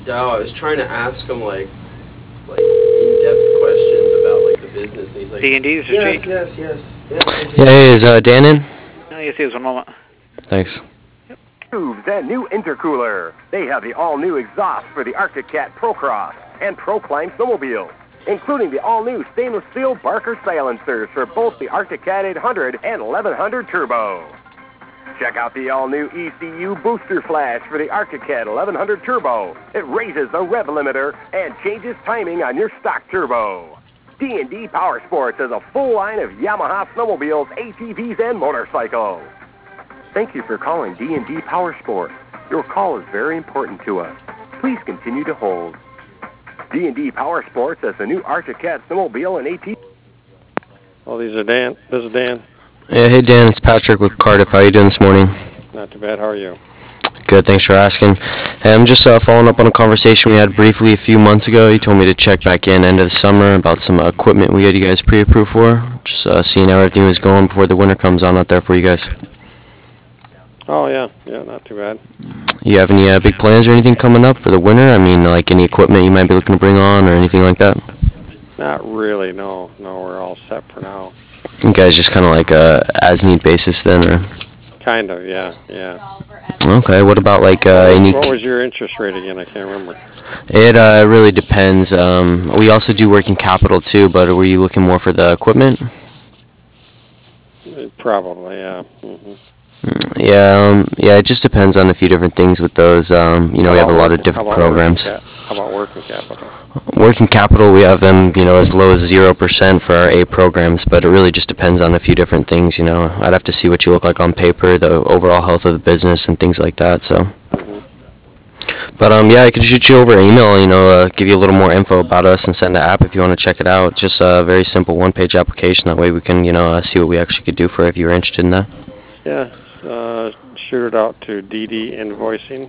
Dow, I was trying to ask him like in-depth questions about like the business, and he's like, D&D, this is Jake. yes. Yeah, hey, is Dan in? Yes, he is. One moment. Thanks. Tubes and new intercooler. They have the all-new exhaust for the Arctic Cat Procross and Proclimb snowmobiles, including the all-new stainless steel Barker silencers for both the Arctic Cat 800 and 1100 Turbo. Check out the all-new ECU booster flash for the Arctic Cat 1100 Turbo. It raises the rev limiter and changes timing on your stock turbo. D&D Power Sports has a full line of Yamaha snowmobiles, ATVs, and motorcycles. Thank you for calling D&D Power Sports. Your call is very important to us. Please continue to hold. D&D Power Sports has the new Arctic Cat snowmobile and ATV. Oh, these are Dan. This is Dan. Yeah, hey Dan, it's Patrick with Cardiff. How you doing this morning? Not too bad. How are you? Good, thanks for asking. Hey, I'm just following up on a conversation we had briefly a few months ago. You told me to check back in end of the summer about some equipment we had you guys pre-approved for. Just seeing how everything was going before the winter comes on out there for you guys. Oh, yeah, not too bad. You have any big plans or anything coming up for the winter? I mean, like any equipment you might be looking to bring on or anything like that? Not really, no, we're all set for now. You guys just kind of like as-need basis then, or? Kind of, yeah. Okay, what about like any... What was your interest rate again? I can't remember. It really depends. We also do working capital too, but were you looking more for the equipment? Probably, yeah. Mm-hmm. Yeah, it just depends on a few different things with those. We have a lot of different programs. How about working capital? Working capital, we have them, as low as 0% for our A programs, but it really just depends on a few different things, I'd have to see what you look like on paper, the overall health of the business, and things like that, so. But, I could shoot you over an email, give you a little more info about us and send an app if you want to check it out. Just a very simple one-page application. That way we can, see what we actually could do for if you're interested in that. Yeah, shoot it out to DD Invoicing.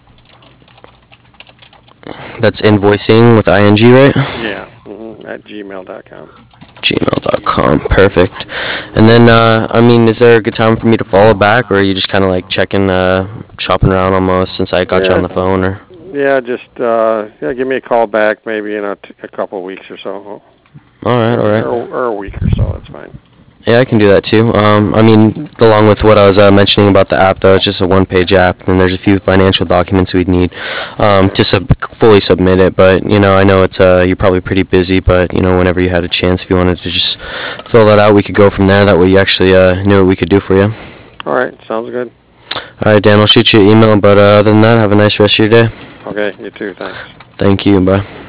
That's invoicing with ING, right? Yeah, at gmail.com. gmail.com, perfect. And then, is there a good time for me to follow back, or are you just kind of like checking, shopping around almost since I got you on the phone, or? Yeah, just give me a call back maybe in a couple of weeks or so. All right. Or a week or so, that's fine. Yeah, I can do that too. Along with what I was mentioning about the app, though, it's just a one-page app, and there's a few financial documents we'd need to fully submit it. But I know it's you're probably pretty busy, but whenever you had a chance, if you wanted to just fill that out, we could go from there. That way, you actually knew what we could do for you. All right, sounds good. All right, Dan, I'll shoot you an email. But other than that, have a nice rest of your day. Okay, you too. Thanks. Thank you. Bye.